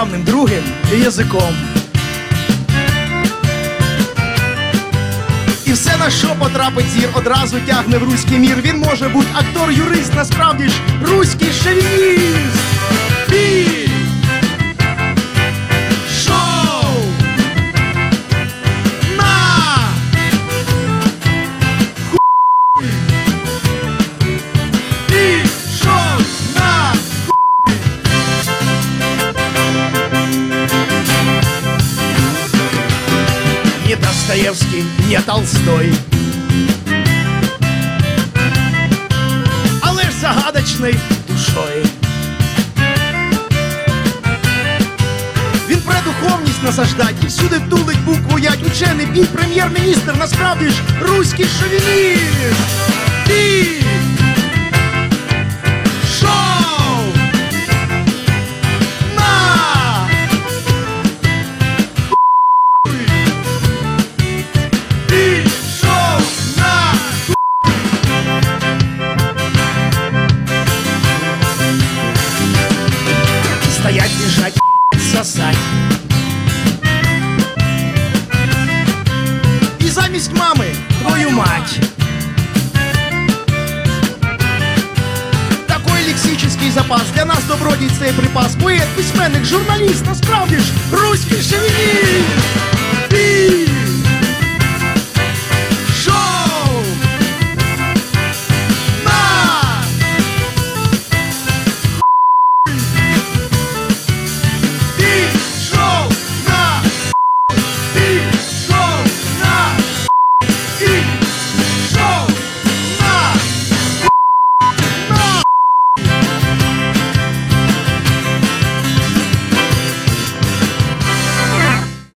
державним другим язиком. І все, на що потрапить зір, одразу тягне в руський мір. Він може бути актор, юрист, насправді ж руський шовініст. І шоу на хуй. І шоу на хуй. Не Достоевский, не Толстой, але ж загадочною душою. Він про духовність насаждать і всюди тулить букву ять. Учений бій, прем'єр-міністр, насправді ж руський шовініст. І шоу на хуй. І шоу на хуй. Стоять, лежать, сосать. І замість мами твою мать. Такой лексичний запас для нас добродій цей припас. Поет, письменник, журналіст, насправді ж руський шовініст. І